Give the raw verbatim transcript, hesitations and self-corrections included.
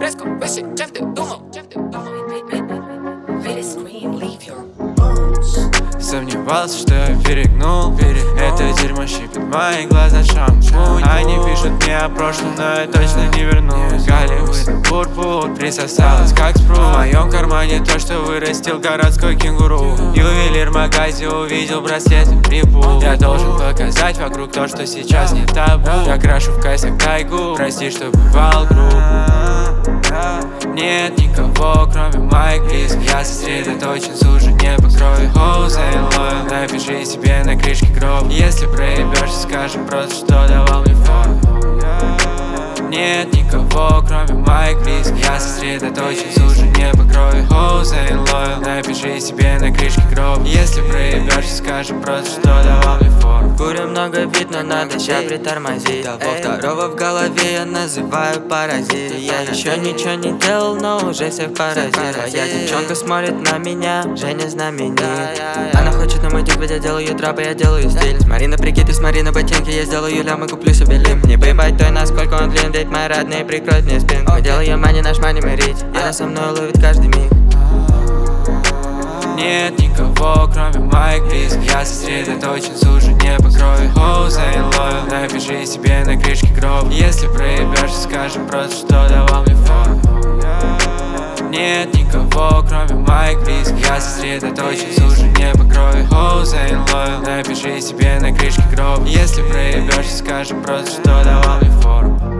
резко выше, чем ты думал. Сомневался, что я перегнул, перегнул. Это дерьмо щипит мои глаза шампунь. Они пишут мне о прошлом, но я точно не вернусь. Голливуд, пурпур, присосалась как спрут. В моем кармане то, что вырастил городской кенгуру. Ювелир в магазе увидел браслет и припул. Я должен показать вокруг то, что сейчас не табу. Я крашу в кайсах тайгу, прости, что бывал груб. Нет никого, кроме моих близких. Я сосредоточен, сужен не по крови. Hoes ain't loyal, напиши себе на крышке гроба. Если проебешься, скажи просто, что давал мне фору. Нет никого, кроме моих близких. Я сосредоточен, сужен не по крови. Hoes ain't loyal, напиши себе на крышке гроба. Если проебешься, скажи просто, что давал мне фору. Курю много видно, надо ща притормозить. Того второго в голове я называю паразит. Я еще ничего не делал, но уже всех поразил. Твоя девчонка смотрит на меня, Женя знаменит. Она хочет на мой дик, ведь я делаю трапы, я делаю стиль. Смотри на прикиды, смотри на ботинки, я сделаю лям и куплю себе лим. Не поебать той, насколько он длин, ведь мои родные прикроют мне спинку. Мы делаем мани, наш мани мэрить, и она со мной ловит каждый миг. Нет никого, кроме моих близких. Я сосредоточен, сужен не по крови. Hoes ain't loyal, напиши себе на крышке гроба. Если проебешься, скажи просто, что давал мне фору. Нет никого, кроме моих близких. Я сосредоточен, сужен не по крови. Hoes ain't loyal, напиши себе на крышке гроба. Если проебешься, скажи просто, что давал мне фору.